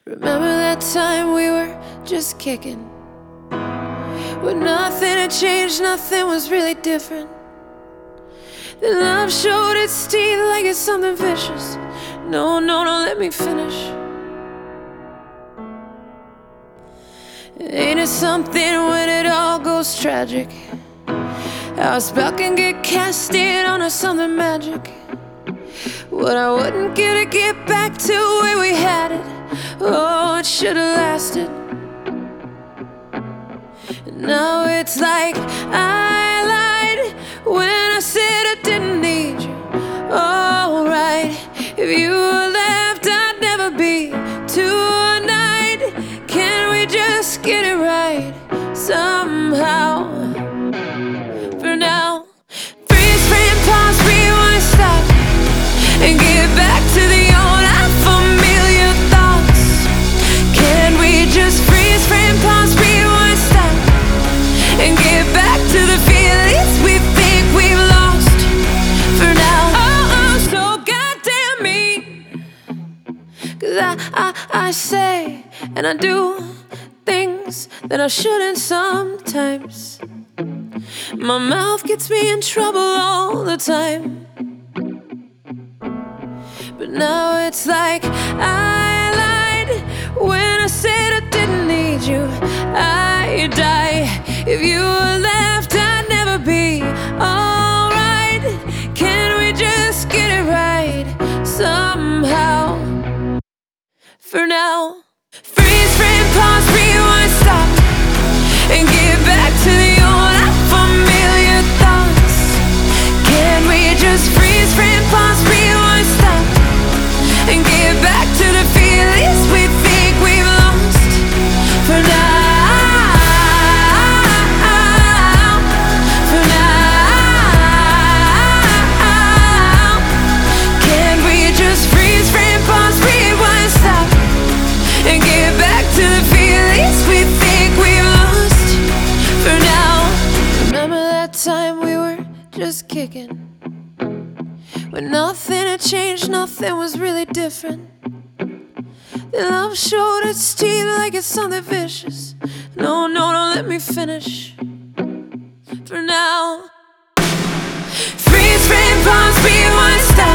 Remember that time we were just kicking, when nothing had changed, nothing was really different. Then love showed its teeth like it's something vicious. No, no, don't let me finish. Ain't it something when it all goes tragic? How a spell can get cast in on us, something magic. What I wouldn't give to get back to where we had it. Oh, it should've lasted. And now it's like I lied when I said I didn't need you. Alright, if you were left, I'd never be tonight. Can we just get it right somehow? For now, freeze frame, pause, rewind, stop, and get back to the old unfamiliar thoughts. Can we just freeze frame, pause, rewind, stop, and get back to the feelings we think we've lost? For now, oh, so goddamn mean, 'cause I say and I do things that I shouldn't sometimes. My mouth gets me in trouble all the time. But now it's like I lied when I said I didn't need you. I'd die if you were left, I'd never be alright. Can we just get it right somehow? For now, freeze frame, pause, rewind, stop, and get back to the old unfamiliar thoughts. Can we just freeze frame, pause, rewind, stop, and get back to the feelings we think we've lost? For now, for now, can we just freeze frame, pause, rewind, stop, and get back to the feelings we think we've lost? For now, remember that time we were just kicking, when nothing had changed, nothing was really different. Then love showed its teeth like it's something vicious. No, no, don't let me finish. For now, freeze frame, pause, rewind, stop,